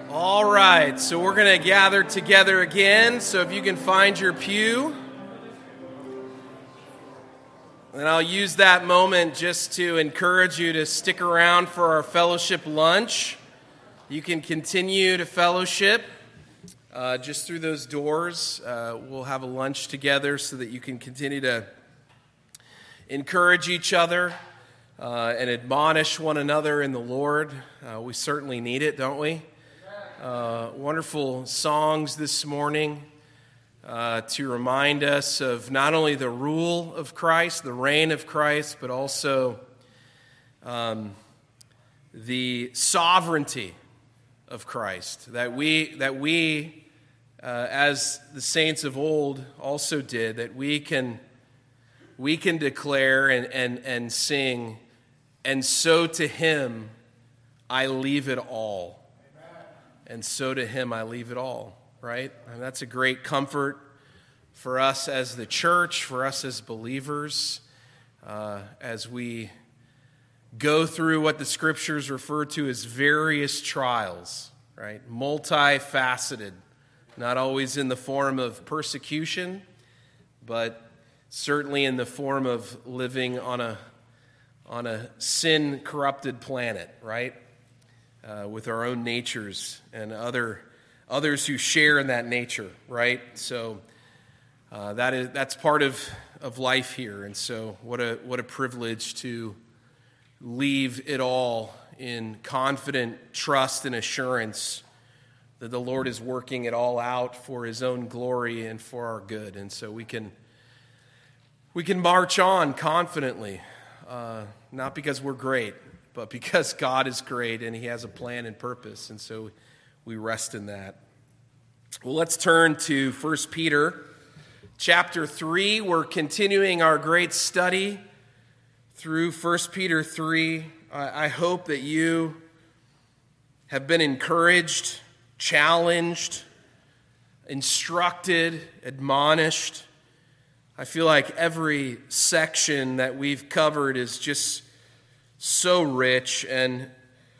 All right, so we're going to gather together again. So if you can find your pew, and I'll use that moment just to encourage you to stick around for our fellowship lunch. You can continue to fellowship just through those doors. We'll have a lunch together so that you can continue to encourage each other and admonish one another in the Lord. We certainly need it, don't we? Wonderful songs this morning to remind us of not only the rule of Christ, the reign of Christ, but also the sovereignty of Christ. That we as the saints of old also did, that we can declare and sing, and so to him I leave it all. And so to him I leave it all, right? And that's a great comfort for us as the church, for us as believers, as we go through what the scriptures refer to as various trials, right? Multifaceted, not always in the form of persecution, but certainly in the form of living on a sin-corrupted planet, right? With our own natures and others who share in that nature, right? So that's part of life here, and so what a privilege to leave it all in confident trust and assurance that the Lord is working it all out for his own glory and for our good, and so we can march on confidently, not because we're great, but because God is great and he has a plan and purpose, and so we rest in that. Well, let's turn to 1 Peter chapter 3. We're continuing our great study through 1 Peter 3. I hope that you have been encouraged, challenged, instructed, admonished. I feel like every section that we've covered is just so rich and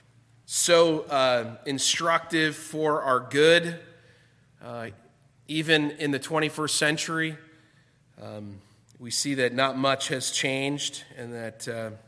so instructive for our good, even in the 21st century. We see that not much has changed and that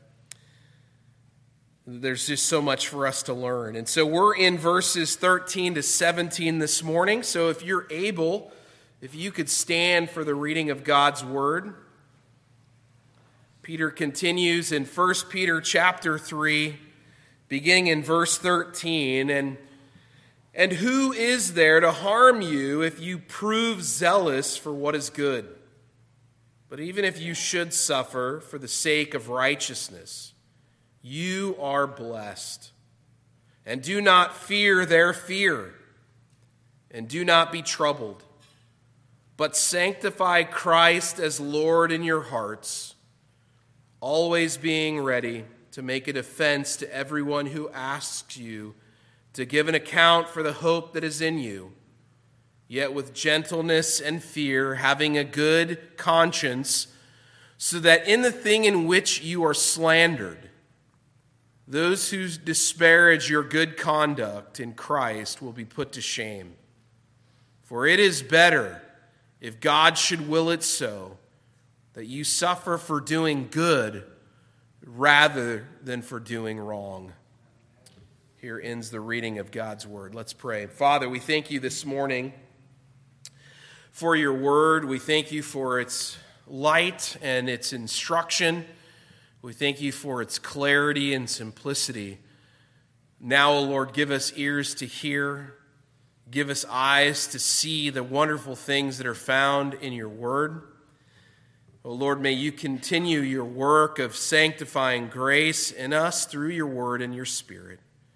there's just so much for us to learn. And so we're in verses 13 to 17 this morning. So if you're able, if you could stand for the reading of God's word. Peter continues in 1 Peter chapter 3, beginning in verse 13, and who is there to harm you if you prove zealous for what is good? But even if you should suffer for the sake of righteousness, you are blessed. And do not fear their fear, and do not be troubled, but sanctify Christ as Lord in your hearts, always being ready to make a defense to everyone who asks you to give an account for the hope that is in you, yet with gentleness and fear, having a good conscience, so that in the thing in which you are slandered, those who disparage your good conduct in Christ will be put to shame. For it is better, if God should will it so, that you suffer for doing good rather than for doing wrong. Here ends the reading of God's word. Let's pray. Father, we thank you this morning for your word. We thank you for its light and its instruction. We thank you for its clarity and simplicity. Now, O Lord, give us ears to hear. Give us eyes to see the wonderful things that are found in your word. Oh Lord, may you continue your work of sanctifying grace in us through your word and your spirit.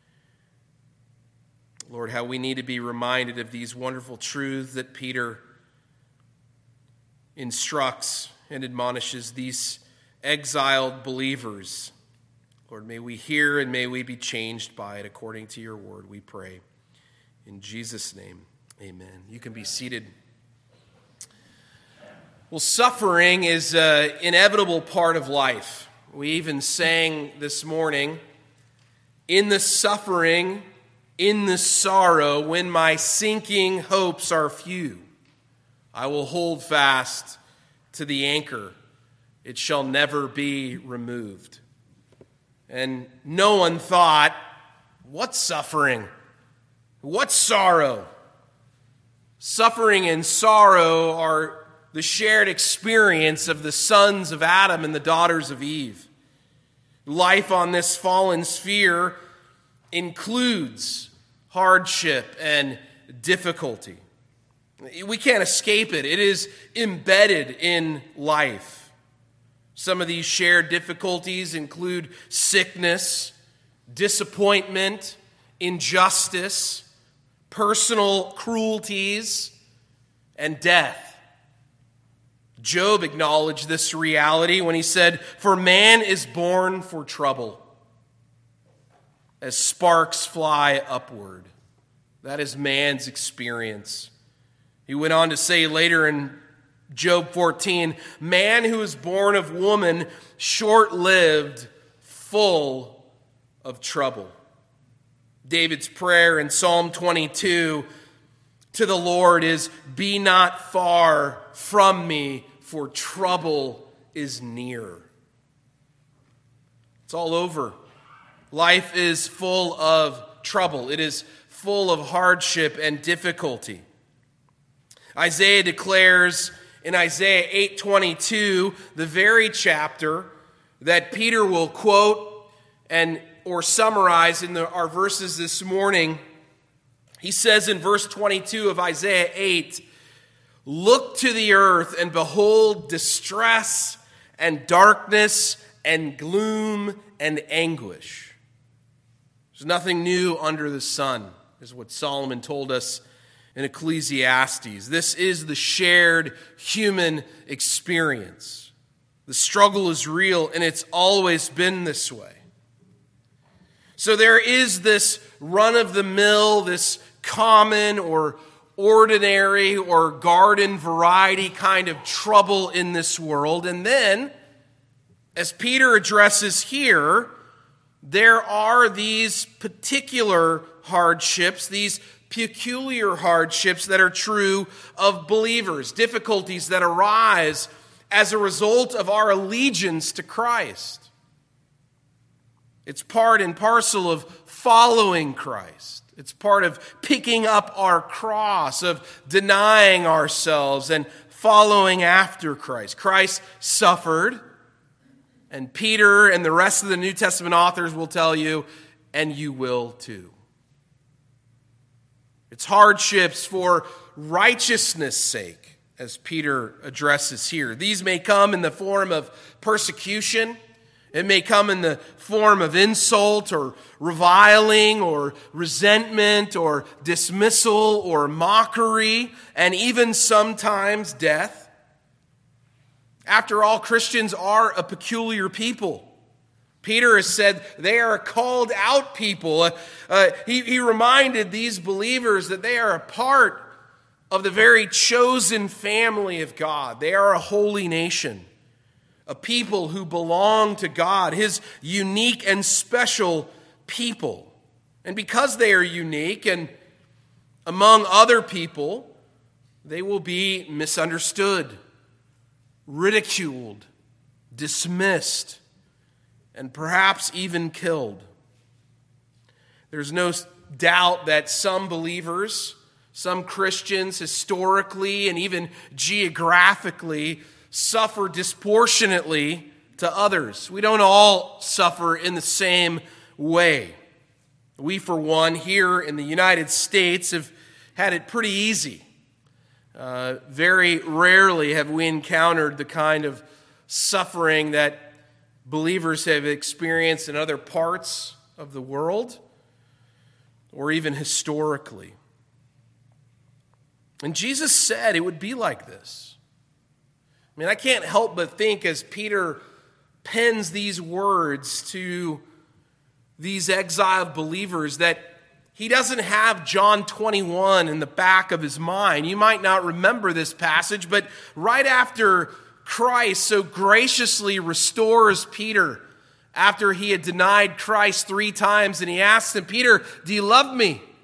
Lord, how we need to be reminded of these wonderful truths that Peter instructs and admonishes these exiled believers. Lord, may we hear and may we be changed by it according to your word, we pray. In Jesus' name, amen. You can be seated. Well, suffering is an inevitable part of life. We even sang this morning, in the suffering In the sorrow, when my sinking hopes are few, I will hold fast to the anchor. It shall never be removed. And no one thought, what suffering? What sorrow? Suffering and sorrow are the shared experience of the sons of Adam and the daughters of Eve. Life on this fallen sphere includes hardship and difficulty. We can't escape it. It is embedded in life. Some of these shared difficulties include sickness, disappointment, injustice, personal cruelties, and death. Job acknowledged this reality when he said, "For man is born for trouble, as sparks fly upward." That is man's experience. He went on to say later in Job 14, "Man who is born of woman, short-lived, full of trouble." David's prayer in Psalm 22 to the Lord is, "Be not far from me, for trouble is near." It's all over. Life is full of trouble. It is full of hardship and difficulty. Isaiah declares in Isaiah 8:22, the very chapter that Peter will quote or summarize in our verses this morning. He says in verse 22 of Isaiah 8, "Look to the earth and behold distress and darkness and gloom and anguish." There's nothing new under the sun, is what Solomon told us in Ecclesiastes. This is the shared human experience. The struggle is real, and it's always been this way. So there is this run-of-the-mill, this common or ordinary or garden variety kind of trouble in this world. And then, as Peter addresses here, there are these particular hardships, these peculiar hardships that are true of believers, difficulties that arise as a result of our allegiance to Christ. It's part and parcel of following Christ. It's part of picking up our cross, of denying ourselves and following after Christ. Christ suffered, and Peter and the rest of the New Testament authors will tell you, and you will too. It's hardships for righteousness' sake, as Peter addresses here. These may come in the form of persecution. It may come in the form of insult or reviling or resentment or dismissal or mockery, and even sometimes death. After all, Christians are a peculiar people. Peter has said they are a called out people. He reminded these believers that they are a part of the very chosen family of God. They are a holy nation, a people who belong to God, His unique and special people. And because they are unique and among other people, they will be misunderstood, ridiculed, dismissed, and perhaps even killed. There's no doubt that some believers, some Christians historically and even geographically suffer disproportionately to others. We don't all suffer in the same way. We, for one, here in the United States have had it pretty easy. Very rarely have we encountered the kind of suffering that believers have experienced in other parts of the world or even historically. And Jesus said it would be like this. I mean, I can't help but think as Peter pens these words to these exiled believers that he doesn't have John 21 in the back of his mind. You might not remember this passage, but right after Christ so graciously restores Peter after he had denied Christ 3 times, and he asks him, "Peter, do you love me?"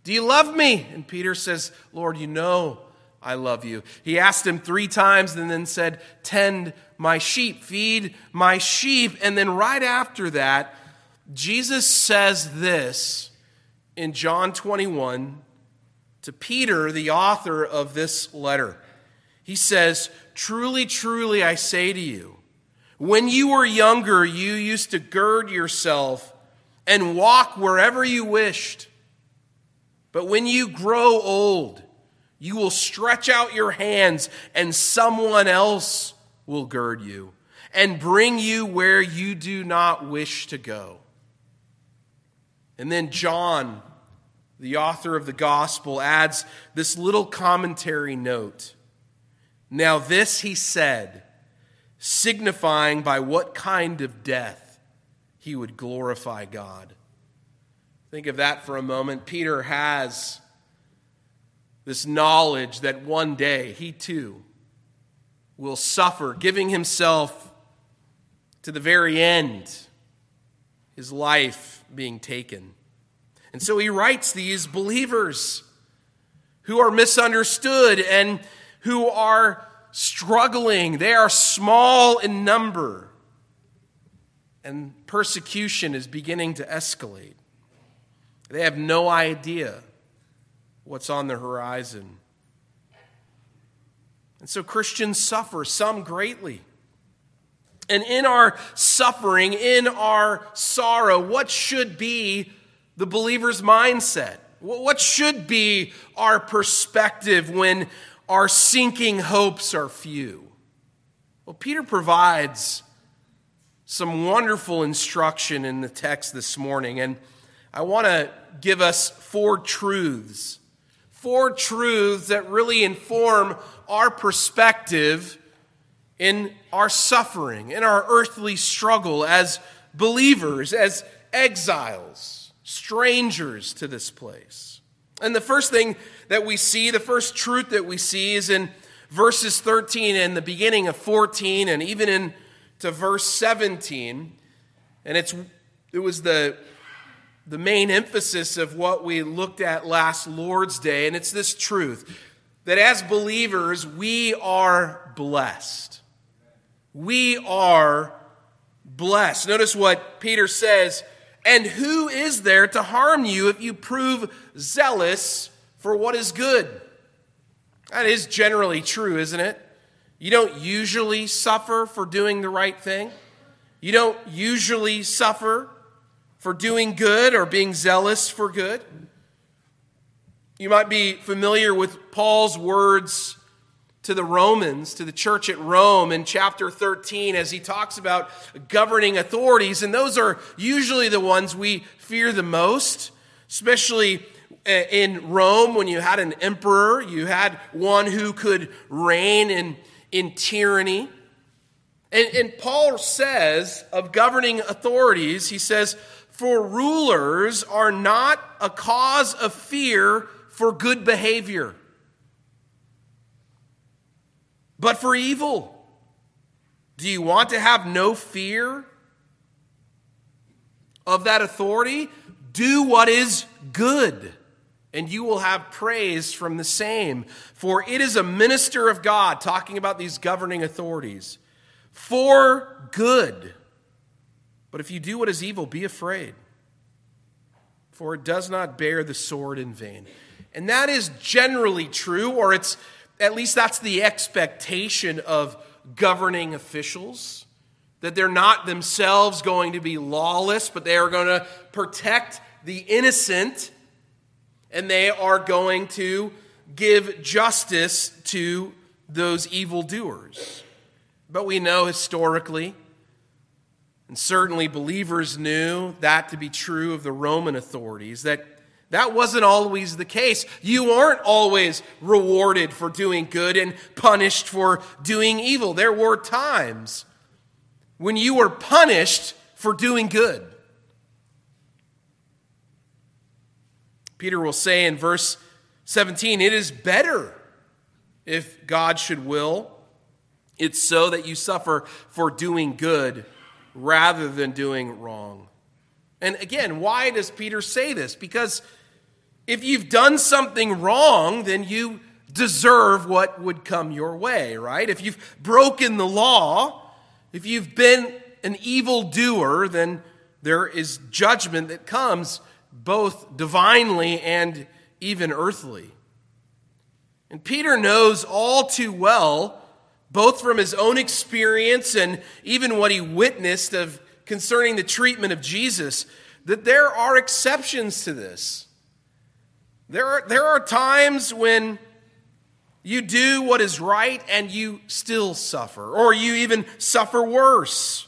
do you love me? And Peter says, Lord, you know I love you. He asked him 3 times and then said, tend my sheep, feed my sheep. And then right after that, Jesus says this in John 21 to Peter, the author of this letter. He says, truly, truly, I say to you, when you were younger, you used to gird yourself and walk wherever you wished. But when you grow old, you will stretch out your hands and someone else will gird you and bring you where you do not wish to go. And then John, the author of the gospel, adds this little commentary note. Now this he said, signifying by what kind of death he would glorify God. Think of that for a moment. Peter has this knowledge that one day he too will suffer, giving himself to the very end, his life being taken. And so he writes these believers who are misunderstood and who are struggling. They are small in number, and persecution is beginning to escalate. They have no idea what's on the horizon. And so Christians suffer, some greatly. And in our suffering, in our sorrow, what should be the believer's mindset? What should be our perspective when our sinking hopes are few? Well, Peter provides some wonderful instruction in the text this morning, and I want to give us 4 truths that really inform our perspective in our suffering, in our earthly struggle as believers, as exiles, strangers to this place. And the first thing that we see, the first truth that we see is in verses 13 and the beginning of 14 and even into verse 17. And it was the main emphasis of what we looked at last Lord's Day. And it's this truth that as believers, we are blessed. We are blessed. Notice what Peter says, and who is there to harm you if you prove zealous for what is good? That is generally true, isn't it? You don't usually suffer for doing the right thing. You don't usually suffer for doing good or being zealous for good. You might be familiar with Paul's words to the Romans, to the church at Rome in chapter 13 as he talks about governing authorities. And those are usually the ones we fear the most, especially in Rome when you had an emperor, you had one who could reign in tyranny. And Paul says of governing authorities, he says, for rulers are not a cause of fear for good behavior, but for evil. Do you want to have no fear of that authority? Do what is good, and you will have praise from the same. For it is a minister of God, talking about these governing authorities, for good. But if you do what is evil, be afraid, for it does not bear the sword in vain. And that is generally true, or it's at least that's the expectation of governing officials, that they're not themselves going to be lawless, but they are going to protect the innocent, and they are going to give justice to those evildoers. But we know historically, and certainly believers knew that to be true of the Roman authorities, that wasn't always the case. You aren't always rewarded for doing good and punished for doing evil. There were times when you were punished for doing good. Peter will say in verse 17, it is better if God should will it so that you suffer for doing good rather than doing wrong. And again, why does Peter say this? Because If you've done something wrong, then you deserve what would come your way, right? If you've broken the law, if you've been an evildoer, then there is judgment that comes both divinely and even earthly. And Peter knows all too well, both from his own experience and even what he witnessed of concerning the treatment of Jesus, that there are exceptions to this. There are times when you do what is right and you still suffer, or you even suffer worse.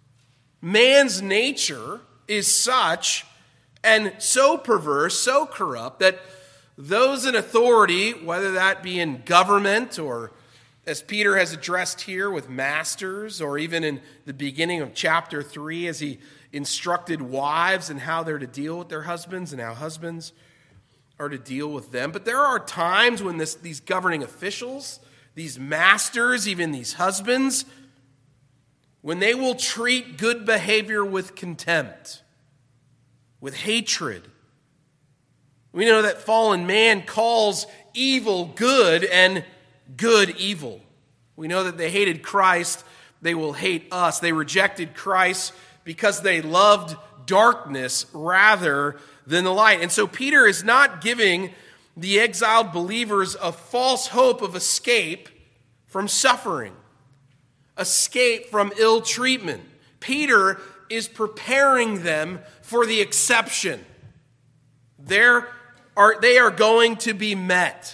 Man's nature is such and so perverse, so corrupt, that those in authority, whether that be in government or, as Peter has addressed here, with masters, or even in the beginning of chapter 3 as he instructed wives and how they're to deal with their husbands and how husbands are to deal with them. But there are times when these governing officials, these masters, even these husbands, when they will treat good behavior with contempt, with hatred. We know that fallen man calls evil good and good evil. We know that they hated Christ, they will hate us. They rejected Christ because they loved darkness rather than the light. And so Peter is not giving the exiled believers a false hope of escape from suffering, escape from ill treatment. Peter is preparing them for the exception. They are going to be met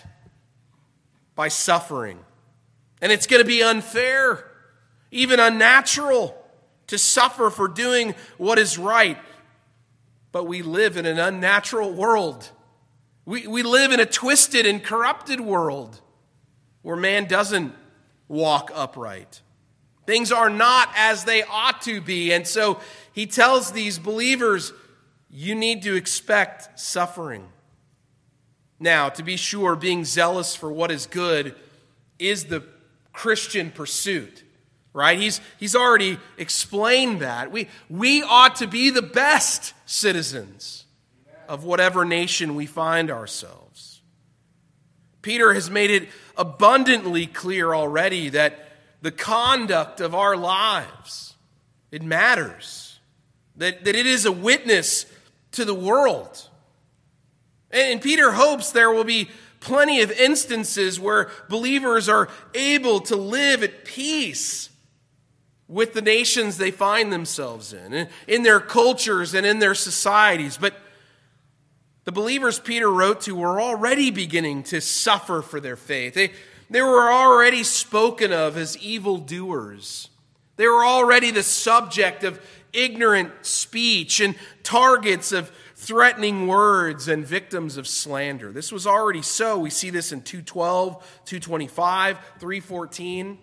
by suffering. And it's going to be unfair, even unnatural, to suffer for doing what is right. But we live in an unnatural world. We live in a twisted and corrupted world where man doesn't walk upright. Things are not as they ought to be. And so he tells these believers, you need to expect suffering. Now, to be sure, being zealous for what is good is the Christian pursuit, right? He's already explained that. We ought to be the best citizens of whatever nation we find ourselves. Peter has made it abundantly clear already that the conduct of our lives, it matters. That it is a witness to the world. And Peter hopes there will be plenty of instances where believers are able to live at peace with the nations they find themselves in their cultures and in their societies. But the believers Peter wrote to were already beginning to suffer for their faith. They were already spoken of as evildoers. They were already the subject of ignorant speech and targets of threatening words and victims of slander. This was already so. We see this in 2:12, 2:25, 3:14.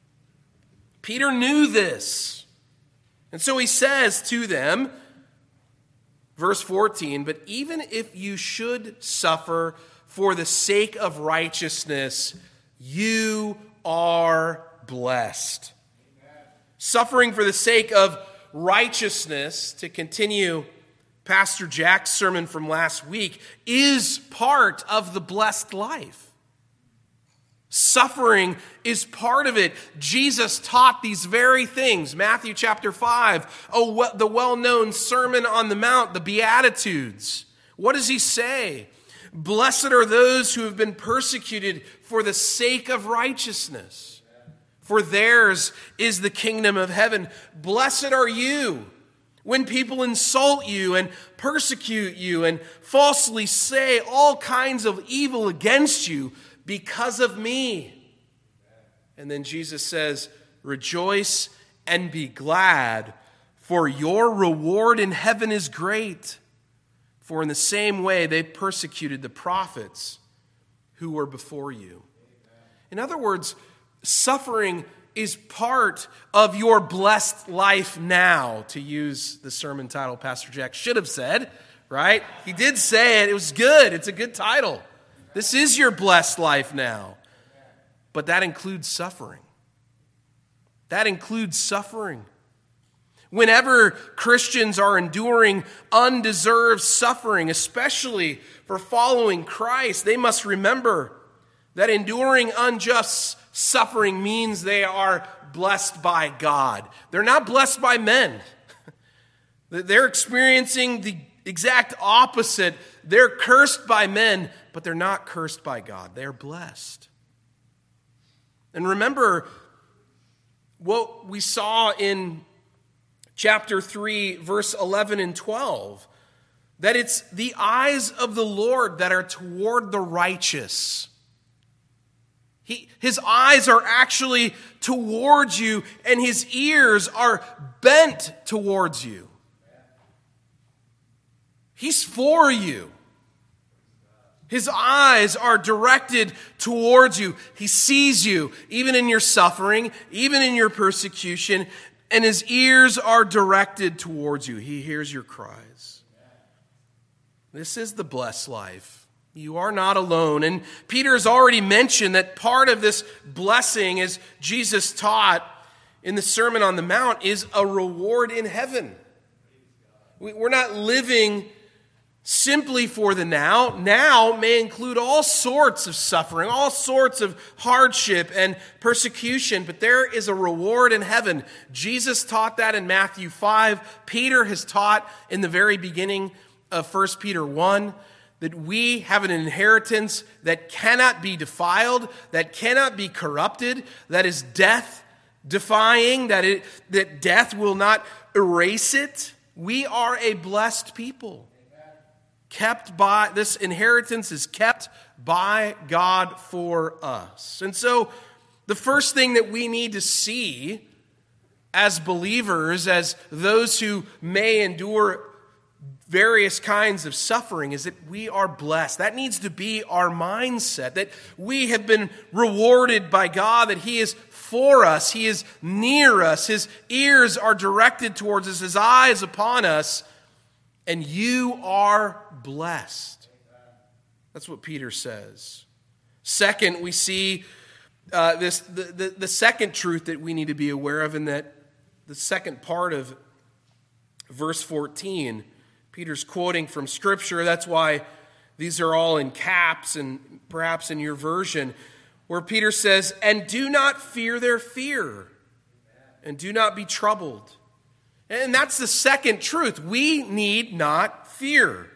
Peter knew this. And so he says to them, verse 14, but even if you should suffer for the sake of righteousness, you are blessed. Amen. Suffering for the sake of righteousness, to continue Pastor Jack's sermon from last week, is part of the blessed life. Suffering is part of it. Jesus taught these very things. Matthew chapter 5, the well-known Sermon on the Mount, the Beatitudes. What does he say? Blessed are those who have been persecuted for the sake of righteousness, for theirs is the kingdom of heaven. Blessed are you when people insult you and persecute you and falsely say all kinds of evil against you because of me. And then Jesus says, rejoice and be glad, for your reward in heaven is great. For in the same way they persecuted the prophets who were before you. In other words, suffering is part of your blessed life now, to use the sermon title Pastor Jack should have said, right? He did say it. It was good. It's a good title. This is your blessed life now. But that includes suffering. That includes suffering. Whenever Christians are enduring undeserved suffering, especially for following Christ, they must remember that enduring unjust suffering means they are blessed by God. They're not blessed by men. They're experiencing the exact opposite. They're cursed by men, but they're not cursed by God. They're blessed. And remember what we saw in chapter 3, verse 11 and 12, that it's the eyes of the Lord that are toward the righteous. His eyes are actually towards you, and his ears are bent towards you. He's for you. His eyes are directed towards you. He sees you, even in your suffering, even in your persecution, and his ears are directed towards you. He hears your cries. This is the blessed life. You are not alone. And Peter has already mentioned that part of this blessing, as Jesus taught in the Sermon on the Mount, is a reward in heaven. We're not living simply for the now. Now may include all sorts of suffering, all sorts of hardship and persecution, but there is a reward in heaven. Jesus taught that in Matthew 5. Peter has taught in the very beginning of 1 Peter 1 that we have an inheritance that cannot be defiled, that cannot be corrupted, that is death-defying, that death will not erase it. We are a blessed people. This inheritance is kept by God for us. And so the first thing that we need to see as believers, as those who may endure various kinds of suffering, is that we are blessed. That needs to be our mindset, that we have been rewarded by God, that he is for us, he is near us, his ears are directed towards us, his eyes upon us, and you are blessed. That's what Peter says. Second, we see the second truth that we need to be aware of, in that the second part of verse 14, Peter's quoting from Scripture. That's why these are all in caps, and perhaps in your version, where Peter says, "And do not fear their fear, and do not be troubled." And that's the second truth. We need not fear.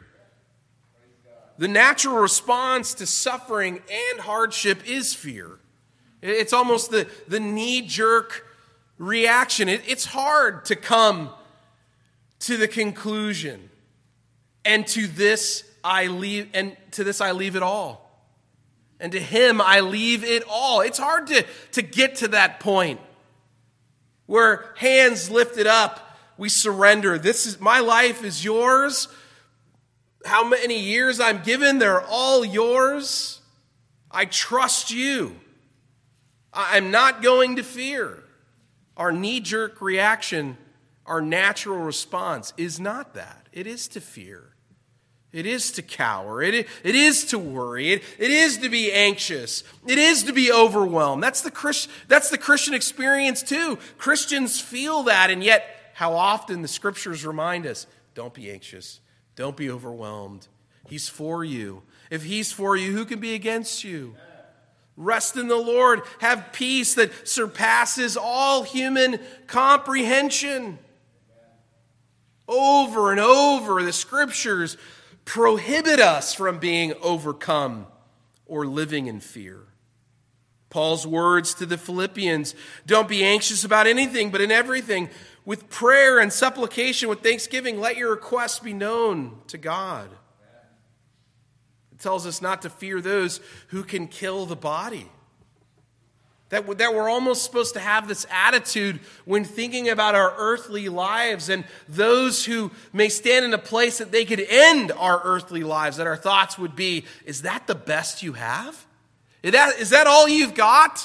The natural response to suffering and hardship is fear. It's almost the knee-jerk reaction. It's hard to come to the conclusion, and to this I leave it all. And to him I leave it all. It's hard to get to that point where hands lifted up, we surrender. My life is yours. How many years I'm given, they're all yours. I trust you. I'm not going to fear. Our knee-jerk reaction, our natural response is not that. It is to fear. It is to cower. It is to worry. It is to be anxious. It is to be overwhelmed. That's the Christian experience too. Christians feel that, and yet how often the Scriptures remind us, don't be anxious. Don't be overwhelmed. He's for you. If he's for you, who can be against you? Rest in the Lord. Have peace that surpasses all human comprehension. Over and over, the Scriptures prohibit us from being overcome or living in fear. Paul's words to the Philippians, don't be anxious about anything, but in everything, with prayer and supplication, with thanksgiving, let your requests be known to God. It tells us not to fear those who can kill the body. That we're almost supposed to have this attitude when thinking about our earthly lives and those who may stand in a place that they could end our earthly lives, that our thoughts would be, is that the best you have? Is that all you've got?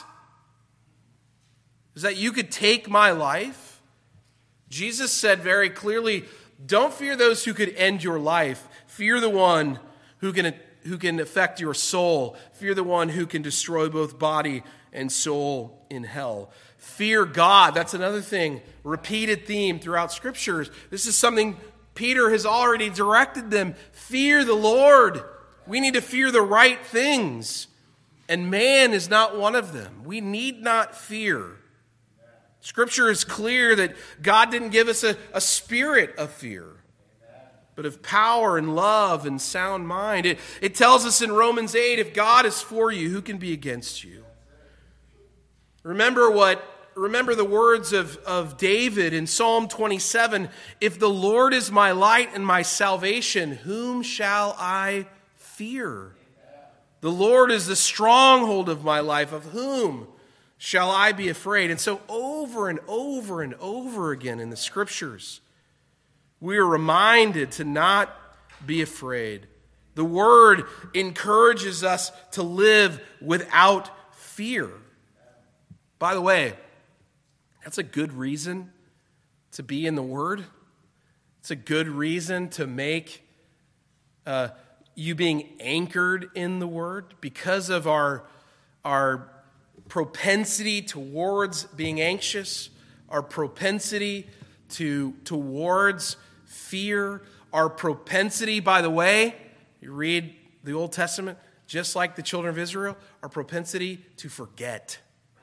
Is that you could take my life? Jesus said very clearly, don't fear those who could end your life. Fear the one who can who can affect your soul. Fear the one who can destroy both body and soul in hell. Fear God. That's another thing, repeated theme throughout Scriptures. This is something Peter has already directed them. Fear the Lord. We need to fear the right things. And man is not one of them. We need not fear. Scripture is clear that God didn't give us a spirit of fear, but of power and love and sound mind. It tells us in Romans 8, if God is for you, who can be against you? Remember the words of David in Psalm 27, if the Lord is my light and my salvation, whom shall I fear? The Lord is the stronghold of my life, of whom shall I be afraid? And so over and over and over again in the Scriptures, we are reminded to not be afraid. The Word encourages us to live without fear. By the way, that's a good reason to be in the Word. It's a good reason to make you being anchored in the Word, because of our propensity towards being anxious, our propensity towards fear, our propensity, by the way, you read the Old Testament, just like the children of Israel, our propensity to forget.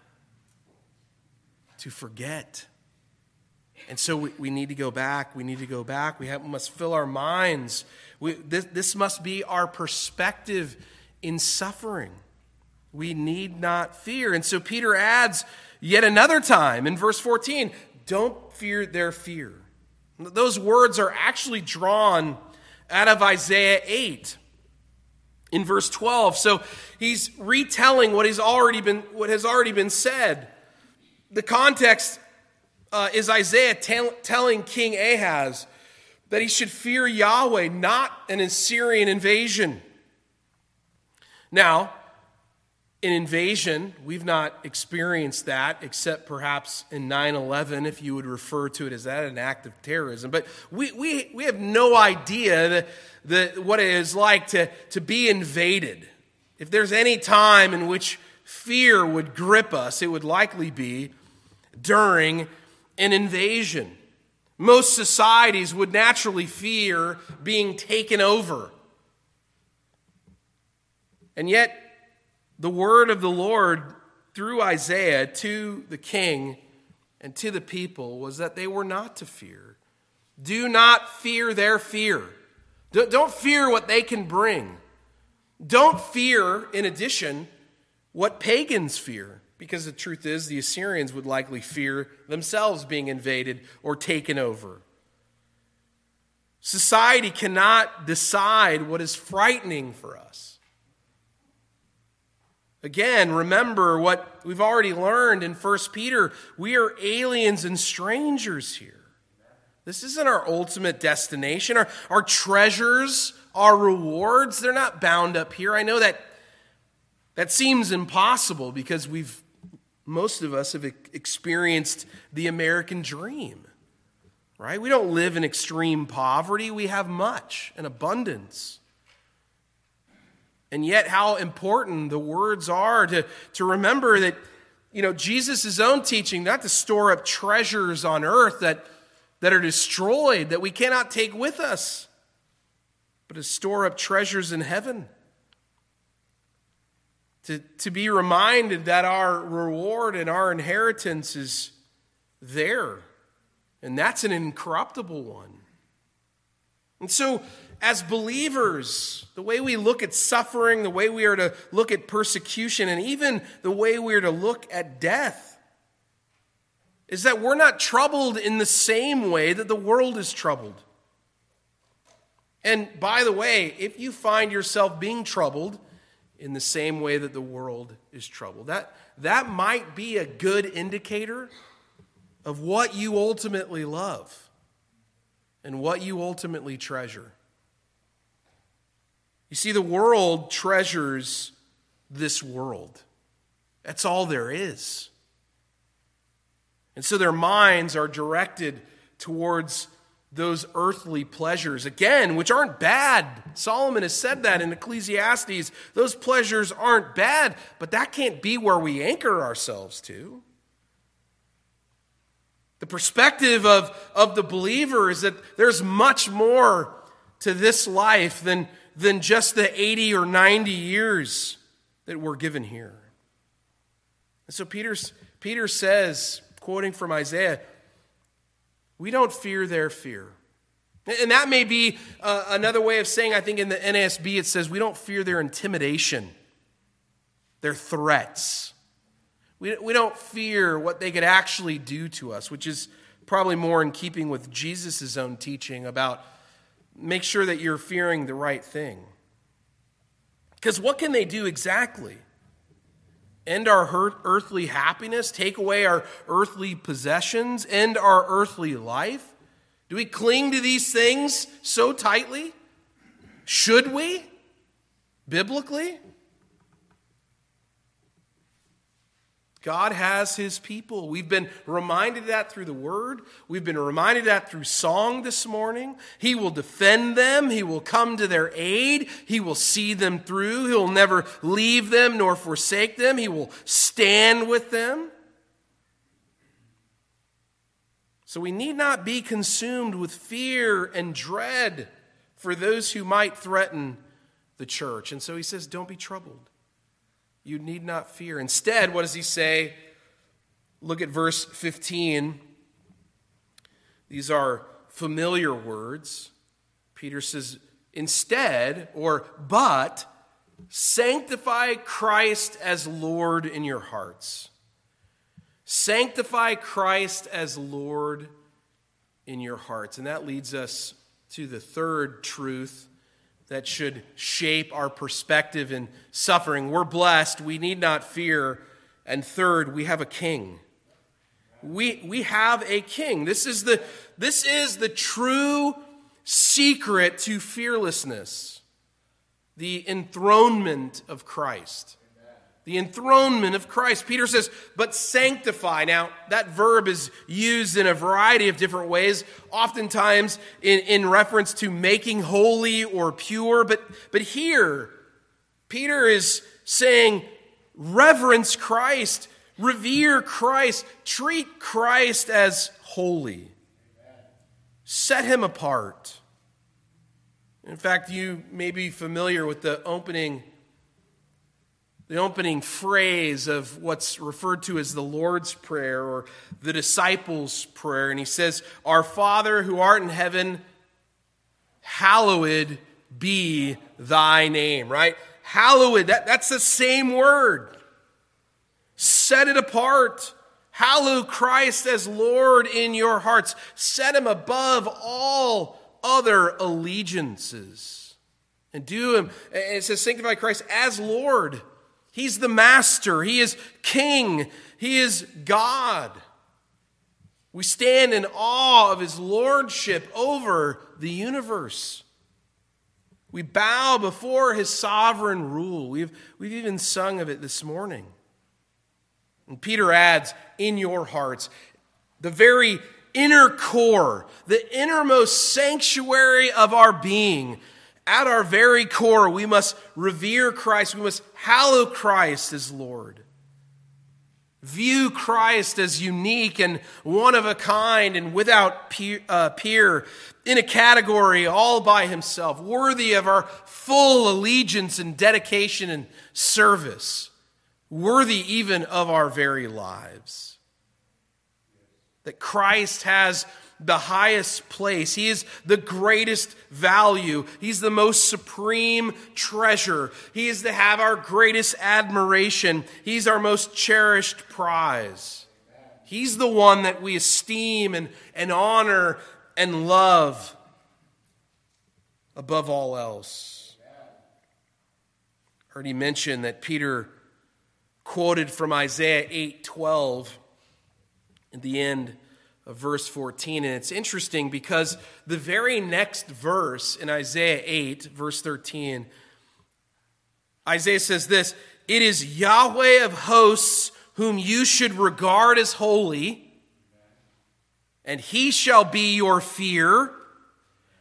To forget. And so we need to go back. We need to go back. We must fill our minds. This must be our perspective in suffering. We need not fear. And so Peter adds yet another time in verse 14, don't fear their fear. Those words are actually drawn out of Isaiah 8 in verse 12. So he's retelling what has already been said. The context is Isaiah telling King Ahaz that he should fear Yahweh, not an Assyrian invasion. Now, an invasion, we've not experienced that except perhaps in 9/11, if you would refer to it as that, an act of terrorism. But we have no idea what it is like to be invaded. If there's any time in which fear would grip us, it would likely be during an invasion. Most societies would naturally fear being taken over. And yet, the word of the Lord through Isaiah to the king and to the people was that they were not to fear. Do not fear their fear. Don't fear what they can bring. Don't fear, in addition, what pagans fear. Because the truth is, the Assyrians would likely fear themselves being invaded or taken over. Society cannot decide what is frightening for us. Again, remember what we've already learned in 1 Peter. We are aliens and strangers here. This isn't our ultimate destination. Our treasures, our rewards, they're not bound up here. I know that seems impossible because most of us have experienced the American dream, right? We don't live in extreme poverty. We have much, an abundance. And yet how important the words are to remember that, Jesus' own teaching, not to store up treasures on earth that are destroyed, that we cannot take with us, but to store up treasures in heaven. To be reminded that our reward and our inheritance is there. And that's an incorruptible one. And so, as believers, the way we look at suffering, the way we are to look at persecution, and even the way we are to look at death, is that we're not troubled in the same way that the world is troubled. And by the way, if you find yourself being troubled in the same way that the world is troubled, that might be a good indicator of what you ultimately love and what you ultimately treasure. You see, the world treasures this world. That's all there is. And so their minds are directed towards those earthly pleasures, again, which aren't bad. Solomon has said that in Ecclesiastes. Those pleasures aren't bad, but that can't be where we anchor ourselves to. The perspective of the believer is that there's much more to this life than just the 80 or 90 years that we're given here. And so Peter says, quoting from Isaiah, we don't fear their fear. And that may be another way of saying, I think in the NASB it says, we don't fear their intimidation, their threats. We don't fear what they could actually do to us, which is probably more in keeping with Jesus' own teaching about make sure that you're fearing the right thing. Because what can they do exactly? End our earthly happiness, take away our earthly possessions, end our earthly life? Do we cling to these things so tightly? Should we? Biblically? God has his people. We've been reminded of that through the word. We've been reminded of that through song this morning. He will defend them. He will come to their aid. He will see them through. He will never leave them nor forsake them. He will stand with them. So we need not be consumed with fear and dread for those who might threaten the church. And so he says, don't be troubled. You need not fear. Instead, what does he say? Look at verse 15. These are familiar words. Peter says, instead, but, sanctify Christ as Lord in your hearts. Sanctify Christ as Lord in your hearts. And that leads us to the third truth that should shape our perspective in suffering. We're blessed. We need not fear. And third, we have a king. We have a king. This is the true secret to fearlessness. The enthronement of Christ. The enthronement of Christ. Peter says, but sanctify. Now, that verb is used in a variety of different ways, oftentimes in reference to making holy or pure. But here, Peter is saying, reverence Christ, revere Christ, treat Christ as holy. Set him apart. In fact, you may be familiar with the opening phrase of what's referred to as the Lord's Prayer or the disciples' prayer. And he says, our Father who art in heaven, hallowed be thy name, right? Hallowed, that's the same word. Set it apart. Hallow Christ as Lord in your hearts. Set him above all other allegiances. And do him, it says, sanctify Christ as Lord. He's the master. He is king. He is God. We stand in awe of his lordship over the universe. We bow before his sovereign rule. We've even sung of it this morning. And Peter adds, in your hearts, the very inner core, the innermost sanctuary of our being. At our very core, we must revere Christ. We must hallow Christ as Lord. View Christ as unique and one of a kind and without peer, in a category all by himself, worthy of our full allegiance and dedication and service, worthy even of our very lives. That Christ has the highest place. He is the greatest value. He's the most supreme treasure. He is to have our greatest admiration. He's our most cherished prize. He's the one that we esteem and honor and love above all else. I already mentioned that Peter quoted from Isaiah 8:12 at the end of verse 14. And it's interesting because the very next verse in Isaiah 8, verse 13, Isaiah says this, it is Yahweh of hosts whom you should regard as holy, and he shall be your fear.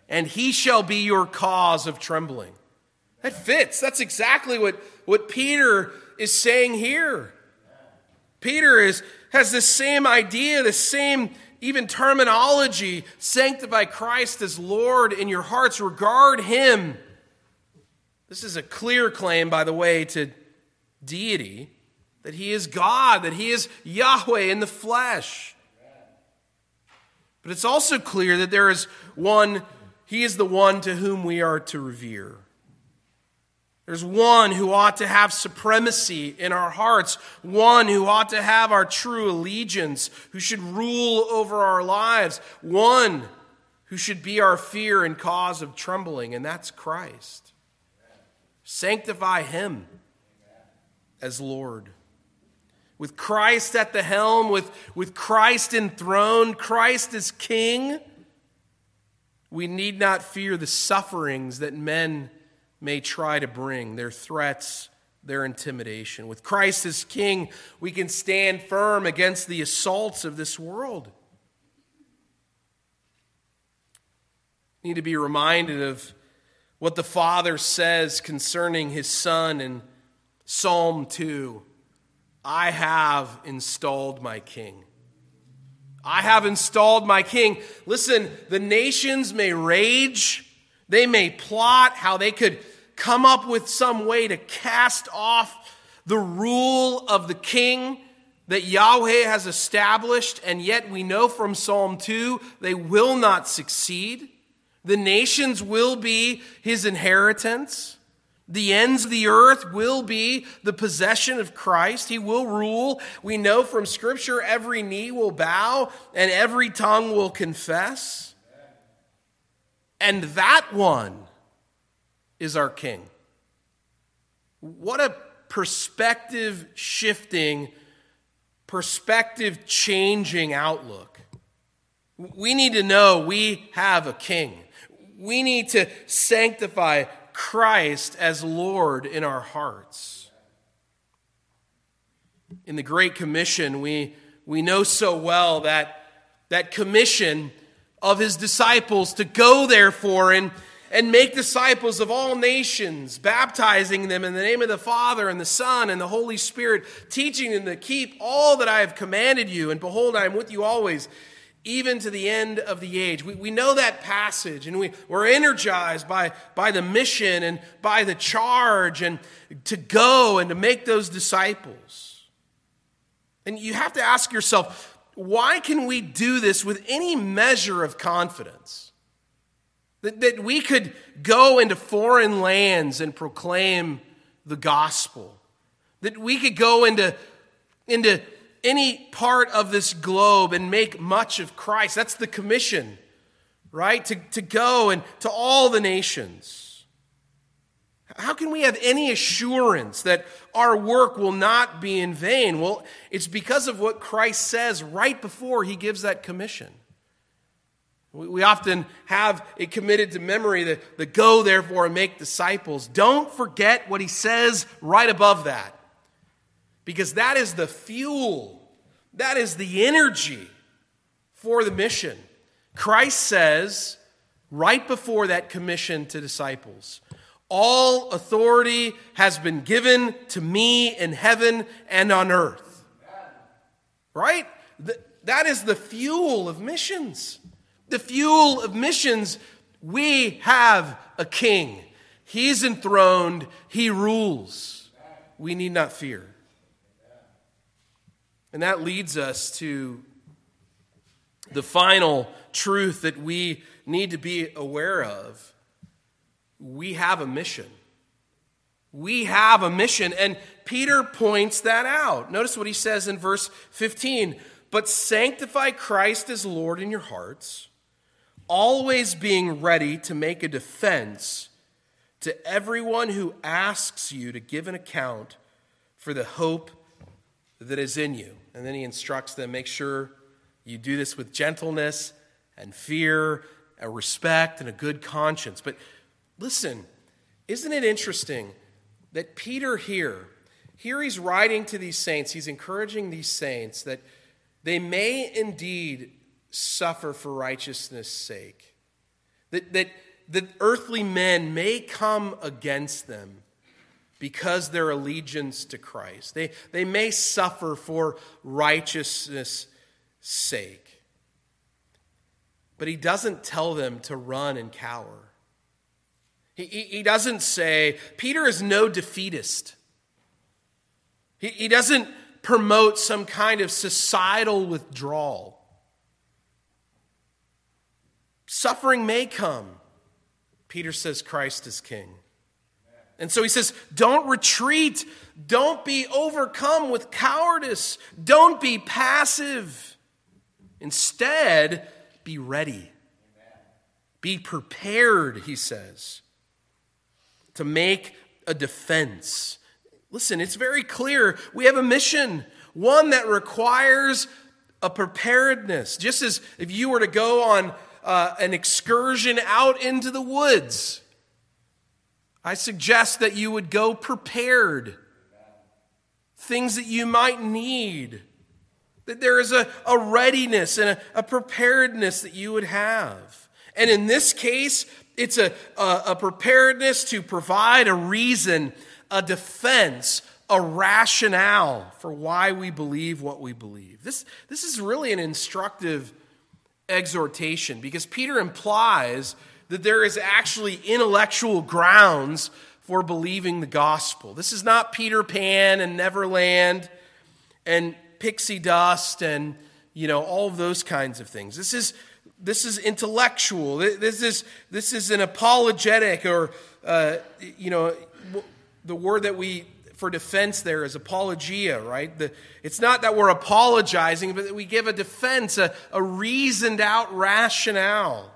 and he shall be your cause of trembling. That fits. That's exactly what Peter is saying here. Peter has the same idea, the same even terminology. Sanctify Christ as Lord in your hearts. Regard him. This is a clear claim, by the way, to deity, that he is God, that he is Yahweh in the flesh. But it's also clear that there is one, he is the one to whom we are to revere. There's one who ought to have supremacy in our hearts, one who ought to have our true allegiance, who should rule over our lives, one who should be our fear and cause of trembling, and that's Christ. Sanctify him as Lord. With Christ at the helm, with Christ enthroned, Christ as King, we need not fear the sufferings that men may try to bring, their threats, their intimidation. With Christ as King, we can stand firm against the assaults of this world. We need to be reminded of what the Father says concerning his Son in Psalm 2. I have installed my King. I have installed my King. Listen, the nations may rage. They may plot how they could come up with some way to cast off the rule of the king that Yahweh has established, and yet we know from Psalm 2 they will not succeed. The nations will be his inheritance. The ends of the earth will be the possession of Christ. He will rule. We know from Scripture every knee will bow and every tongue will confess. And that one is our King. What a perspective-shifting, perspective-changing outlook. We need to know we have a King. We need to sanctify Christ as Lord in our hearts. In the Great Commission, we know so well that commission of his disciples to go, therefore, and make disciples of all nations, baptizing them in the name of the Father and the Son and the Holy Spirit, teaching them to keep all that I have commanded you. And behold, I am with you always, even to the end of the age. We know that passage, and we're energized by the mission and by the charge and to go and to make those disciples. And you have to ask yourself, why can we do this with any measure of confidence? That we could go into foreign lands and proclaim the gospel. That we could go into any part of this globe and make much of Christ. That's the commission, right? To go and to all the nations. How can we have any assurance that our work will not be in vain? Well, it's because of what Christ says right before he gives that commission. We often have it committed to memory, the go therefore and make disciples. Don't forget what he says right above that. Because that is the fuel. That is the energy for the mission. Christ says, right before that commission to disciples, all authority has been given to me in heaven and on earth. Right? That is the fuel of missions. The fuel of missions, we have a king. He's enthroned. He rules. We need not fear. And that leads us to the final truth that we need to be aware of. We have a mission. We have a mission. And Peter points that out. Notice what he says in verse 15. But sanctify Christ as Lord in your hearts, always being ready to make a defense to everyone who asks you to give an account for the hope that is in you. And then he instructs them, make sure you do this with gentleness and fear and respect and a good conscience. But listen, isn't it interesting that Peter here he's writing to these saints, he's encouraging these saints that they may indeed suffer for righteousness' sake. that earthly men may come against them because their allegiance to Christ. They may suffer for righteousness' sake. But he doesn't tell them to run and cower. He doesn't say, Peter is no defeatist. He doesn't promote some kind of societal withdrawal. Suffering may come. Peter says Christ is king. And so he says, don't retreat. Don't be overcome with cowardice. Don't be passive. Instead, be ready. Be prepared, he says, to make a defense. Listen, it's very clear. We have a mission, one that requires a preparedness. Just as if you were to go on an excursion out into the woods, I suggest that you would go prepared. Things that you might need. That there is a readiness and a preparedness that you would have. And in this case, it's a preparedness to provide a reason, a defense, a rationale for why we believe what we believe. This is really an instructive exhortation because Peter implies that there is actually intellectual grounds for believing the gospel. This is not Peter Pan and Neverland and pixie dust and all of those kinds of things. This is intellectual. This is an apologetic, or the word that we for defense there is apologia, right? It's not that we're apologizing, but that we give a defense, a reasoned out rationale.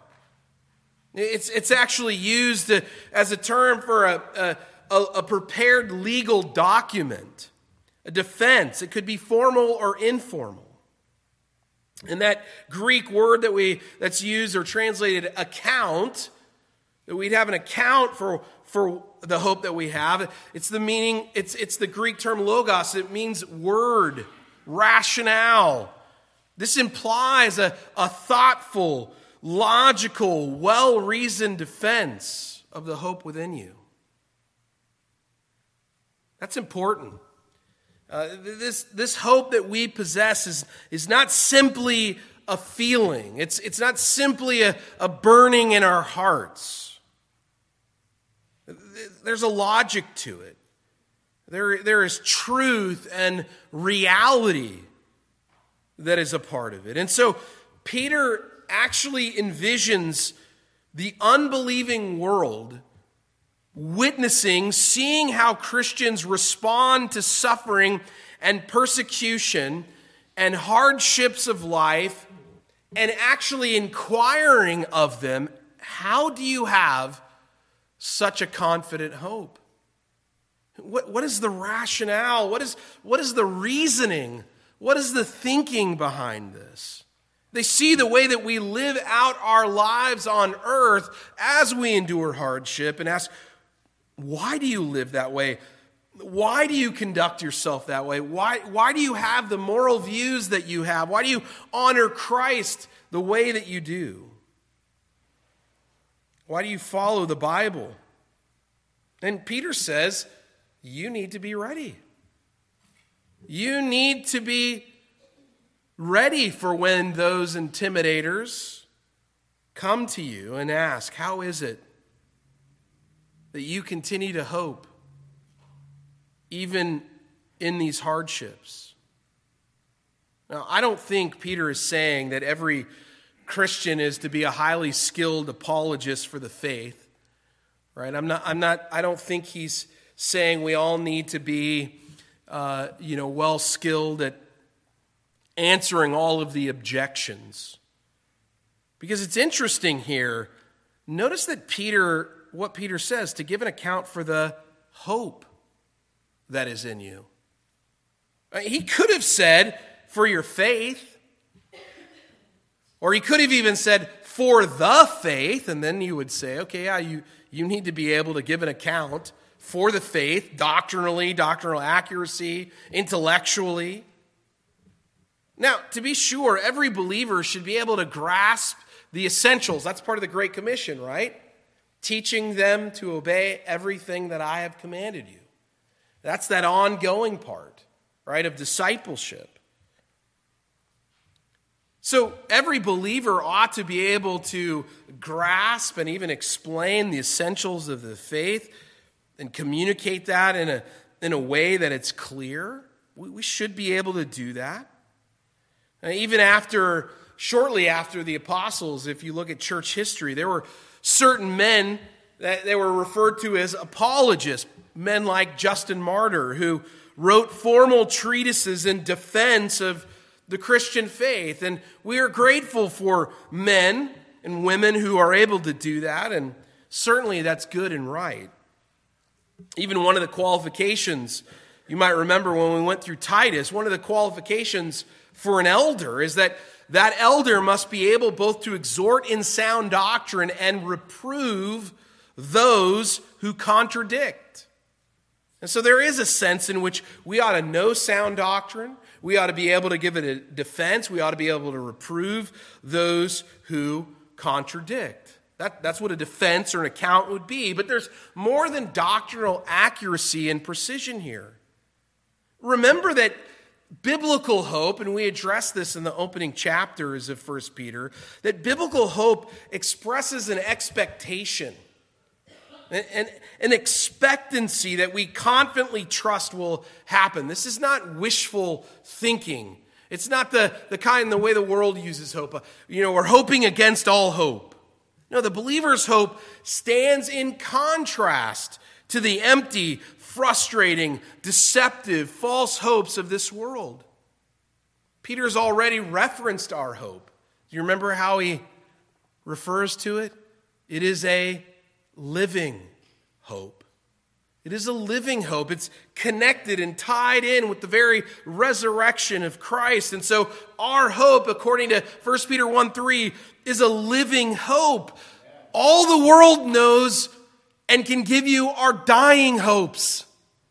It's actually used as a term for a prepared legal document, a defense. It could be formal or informal. And that Greek word that's used or translated account, that we'd have an account for the hope that we have. It's the meaning. It's the Greek term logos. It means word, rationale. This implies a thoughtful, logical, well-reasoned defense of the hope within you. That's important. This hope that we possess is not simply a feeling. It's not simply a burning in our hearts. There's a logic to it. There is truth and reality that is a part of it. And so Peter actually envisions the unbelieving world witnessing, seeing how Christians respond to suffering and persecution and hardships of life, and actually inquiring of them, how do you have such a confident hope? What is the rationale? What is the reasoning? What is the thinking behind this? They see the way that we live out our lives on earth as we endure hardship and ask, why do you live that way? Why do you conduct yourself that way? Why do you have the moral views that you have? Why do you honor Christ the way that you do? Why do you follow the Bible? And Peter says, you need to be ready. You need to be ready for when those intimidators come to you and ask, how is it that you continue to hope even in these hardships? Now, I don't think Peter is saying that every Christian is to be a highly skilled apologist for the faith, right? I don't think he's saying we all need to be, well skilled at answering all of the objections. Because it's interesting here. Notice that what Peter says, to give an account for the hope that is in you. He could have said, for your faith. Or he could have even said, for the faith. And then you would say, okay, yeah, you need to be able to give an account for the faith, doctrinal accuracy, intellectually. Now, to be sure, every believer should be able to grasp the essentials. That's part of the Great Commission, right? Teaching them to obey everything that I have commanded you. That's that ongoing part, right, of discipleship. So every believer ought to be able to grasp and even explain the essentials of the faith and communicate that in a way that it's clear. We should be able to do that. And even shortly after the apostles, if you look at church history, there were certain men that they were referred to as apologists, men like Justin Martyr, who wrote formal treatises in defense of the Christian faith. And we are grateful for men and women who are able to do that, and certainly that's good and right. Even one of the qualifications, you might remember when we went through Titus, one of the qualifications for an elder is that elder must be able both to exhort in sound doctrine and reprove those who contradict. And so there is a sense in which we ought to know sound doctrine. We ought to be able to give it a defense. We ought to be able to reprove those who contradict. That's what a defense or an account would be. But there's more than doctrinal accuracy and precision here. Remember that biblical hope, and we address this in the opening chapters of 1 Peter, that biblical hope expresses an expectation, an expectancy that we confidently trust will happen. This is not wishful thinking. It's not the way the world uses hope. We're hoping against all hope. No, the believer's hope stands in contrast to the empty, frustrating, deceptive, false hopes of this world. Peter's already referenced our hope. Do you remember how he refers to it? It is a living hope. It is a living hope. It's connected and tied in with the very resurrection of Christ. And so our hope, according to 1 Peter 1:3, is a living hope. All the world knows and can give you are dying hopes.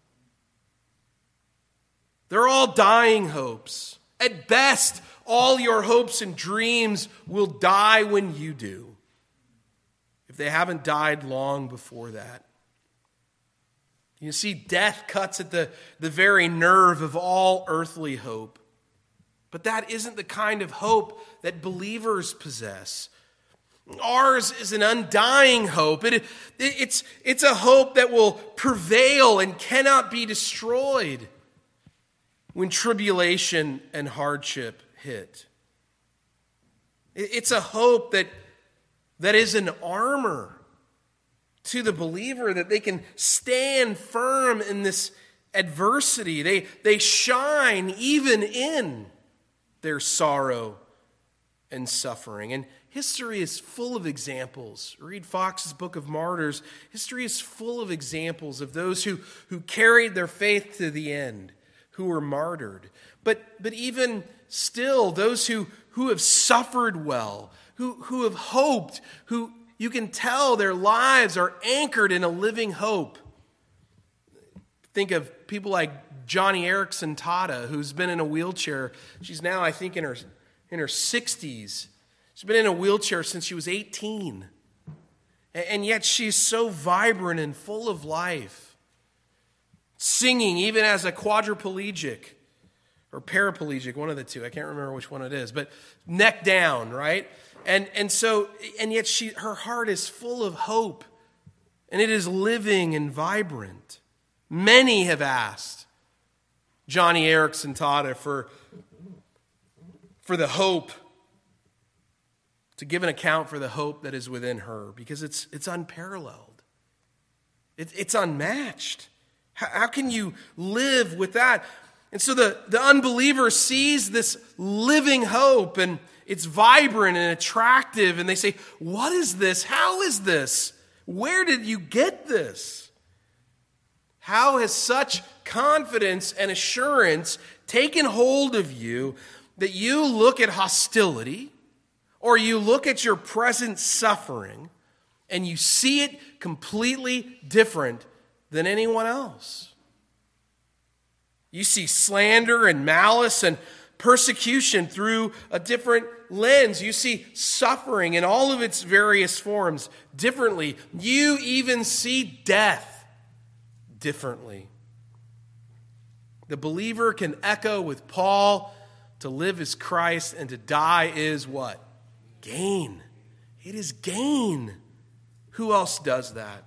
They're all dying hopes. At best, all your hopes and dreams will die when you do, if they haven't died long before that. You see, death cuts at the very nerve of all earthly hope. But that isn't the kind of hope that believers possess. Ours is an undying hope. It's a hope that will prevail and cannot be destroyed when tribulation and hardship hit. It's a hope that is an armor to the believer, that they can stand firm in this adversity. They shine even in their sorrow and suffering. And history is full of examples. Read Fox's Book of Martyrs. History is full of examples of those who carried their faith to the end, who were martyred. But even still, those who have suffered well, who have hoped, who you can tell their lives are anchored in a living hope. Think of people like Johnny Erickson Tada, who's been in a wheelchair. She's now, I think, in her 60s. She's been in a wheelchair since she was 18. And yet she's so vibrant and full of life. Singing even as a quadriplegic or paraplegic, one of the two. I can't remember which one it is, but neck down, right? And yet her heart is full of hope, and it is living and vibrant. Many have asked Johnny Erickson Tada for the hope, to give an account for the hope that is within her, because it's unparalleled. It's unmatched. How can you live with that? And so the unbeliever sees this living hope, and it's vibrant and attractive, and they say, what is this? How is this? Where did you get this? How has such confidence and assurance taken hold of you that you look at hostility, or you look at your present suffering, and you see it completely different than anyone else? You see slander and malice and persecution through a different lens. You see suffering in all of its various forms differently. You even see death differently. The believer can echo with Paul, to live is Christ and to die is what? Gain. It is gain. Who else does that?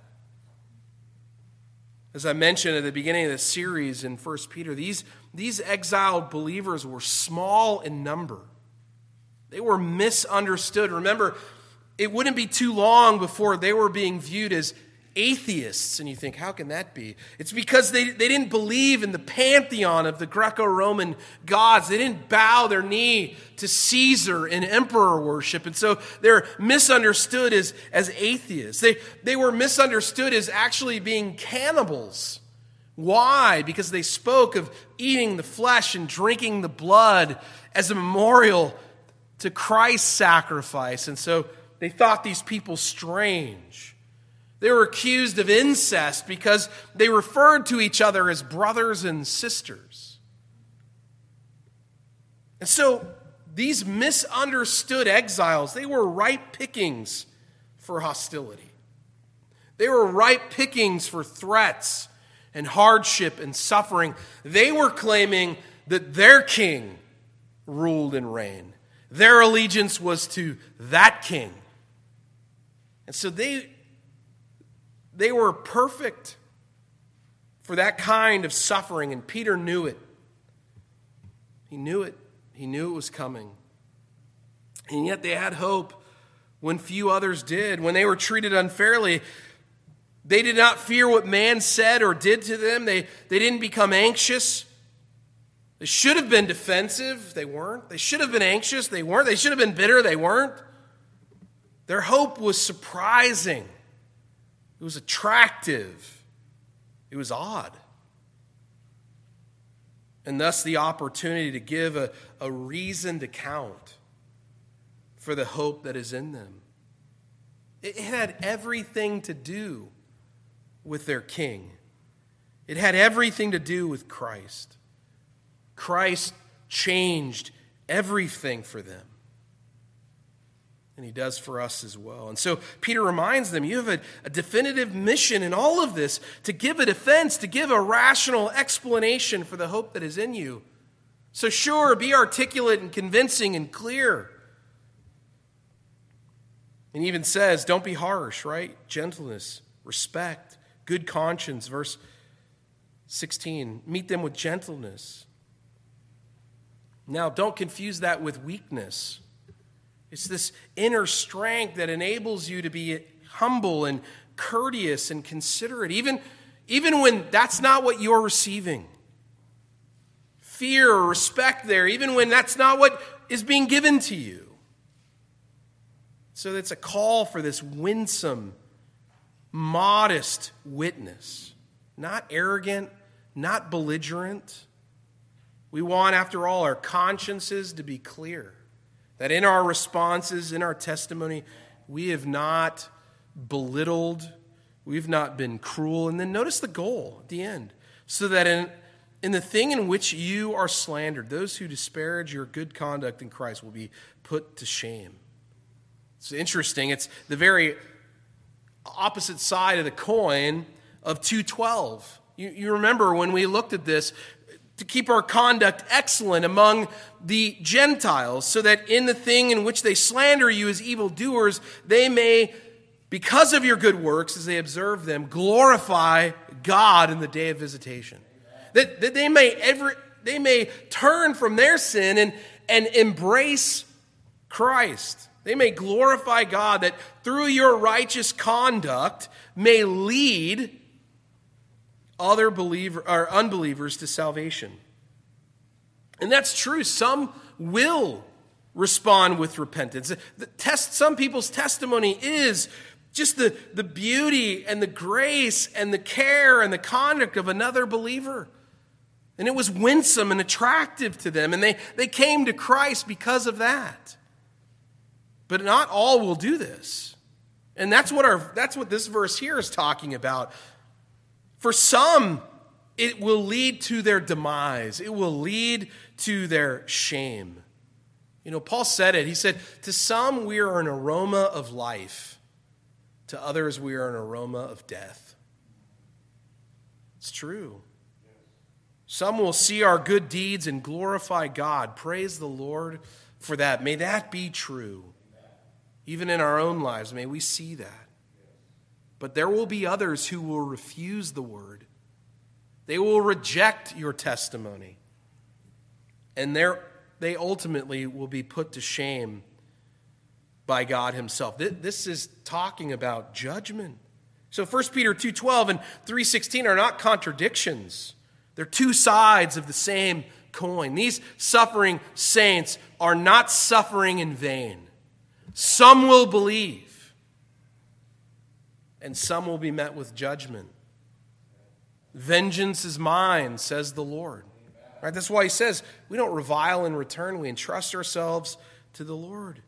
As I mentioned at the beginning of the series in 1 Peter, these exiled believers were small in number. They were misunderstood. Remember, it wouldn't be too long before they were being viewed as atheists. And you think, how can that be? It's because they didn't believe in the pantheon of the Greco-Roman gods. They didn't bow their knee to Caesar and emperor worship. And so they're misunderstood as atheists. They were misunderstood as actually being cannibals. Why? Because they spoke of eating the flesh and drinking the blood as a memorial to Christ's sacrifice. And so they thought these people strange. They were accused of incest because they referred to each other as brothers and sisters. And so these misunderstood exiles, they were ripe pickings for hostility. They were ripe pickings for threats and hardship and suffering. They were claiming that their king ruled and reigned. Their allegiance was to that king. And so they were perfect for that kind of suffering, and Peter knew it. He knew it. He knew it was coming. And yet they had hope when few others did. When they were treated unfairly, they did not fear what man said or did to them. They didn't become anxious. They should have been defensive. They weren't. They should have been anxious. They weren't. They should have been bitter. They weren't. Their hope was surprising. It was attractive. It was odd. And thus the opportunity to give a reasoned account for the hope that is in them. It had everything to do with their king. It had everything to do with Christ. Christ changed everything for them. And he does for us as well. And so Peter reminds them, you have a definitive mission in all of this, to give a defense, to give a rational explanation for the hope that is in you. So sure, be articulate and convincing and clear. And he even says, don't be harsh, right? Gentleness, respect, good conscience. Verse 16, meet them with gentleness. Now, don't confuse that with weakness. It's this inner strength that enables you to be humble and courteous and considerate, even when that's not what you're receiving. Fear or respect there, even when that's not what is being given to you. So that's a call for this winsome, modest witness. Not arrogant, not belligerent. We want, after all, our consciences to be clear. That in our responses, in our testimony, we have not belittled, we've not been cruel. And then notice the goal at the end. So that in the thing in which you are slandered, those who disparage your good conduct in Christ will be put to shame. It's interesting. It's the very opposite side of the coin of 2:12. You remember when we looked at this, to keep our conduct excellent among the Gentiles, so that in the thing in which they slander you as evildoers, they may, because of your good works, as they observe them, glorify God in the day of visitation. That they may turn from their sin and embrace Christ. They may glorify God, that through your righteous conduct may lead other unbelievers to salvation. And that's true. Some will respond with repentance. Some people's testimony is just the beauty and the grace and the care and the conduct of another believer. And it was winsome and attractive to them. And they came to Christ because of that. But not all will do this. And that's what this verse here is talking about. For some, it will lead to their demise. It will lead to their shame. Paul said it. He said, to some we are an aroma of life. To others we are an aroma of death. It's true. Some will see our good deeds and glorify God. Praise the Lord for that. May that be true. Even in our own lives, may we see that. But there will be others who will refuse the word. They will reject your testimony. And they ultimately will be put to shame by God himself. This is talking about judgment. So 1 Peter 2:12 and 3:16 are not contradictions. They're two sides of the same coin. These suffering saints are not suffering in vain. Some will believe, and some will be met with judgment. Vengeance is mine, says the Lord. Right? That's why he says we don't revile in return. We entrust ourselves to the Lord.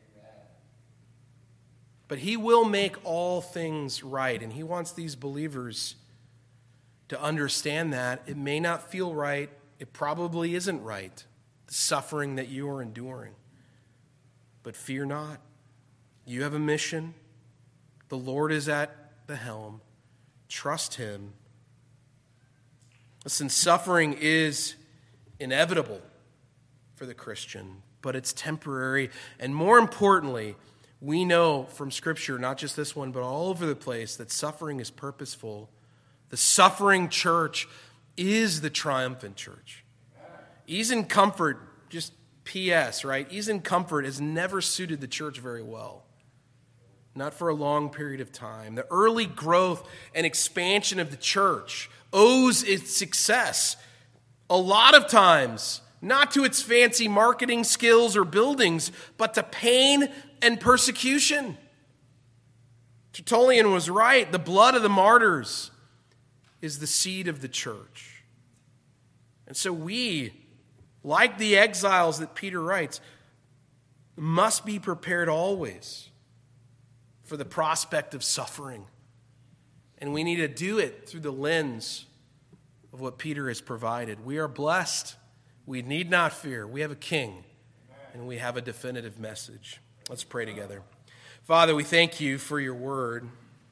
But he will make all things right, and he wants these believers to understand that. It may not feel right. It probably isn't right, the suffering that you are enduring. But fear not. You have a mission. The Lord is at the helm. Trust him. Listen, suffering is inevitable for the Christian, but it's temporary. And more importantly, we know from Scripture, not just this one, but all over the place, that suffering is purposeful. The suffering church is the triumphant church. Ease and comfort, just P.S., right? Ease and comfort has never suited the church very well. Not for a long period of time. The early growth and expansion of the church owes its success a lot of times not to its fancy marketing skills or buildings, but to pain and persecution. Tertullian was right. The blood of the martyrs is the seed of the church. And so we, like the exiles that Peter writes, must be prepared always for the prospect of suffering. And we need to do it through the lens of what Peter has provided. We are blessed. We need not fear. We have a king, and we have a definitive message. Let's pray together. Father, we thank you for your word.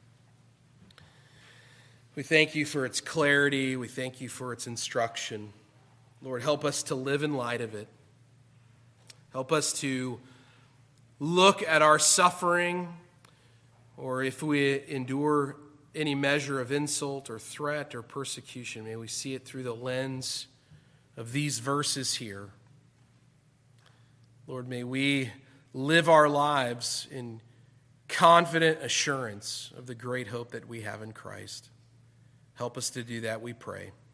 We thank you for its clarity. We thank you for its instruction. Lord, help us to live in light of it. Help us to look at our suffering, or if we endure any measure of insult or threat or persecution, may we see it through the lens of these verses here. Lord, may we live our lives in confident assurance of the great hope that we have in Christ. Help us to do that, we pray.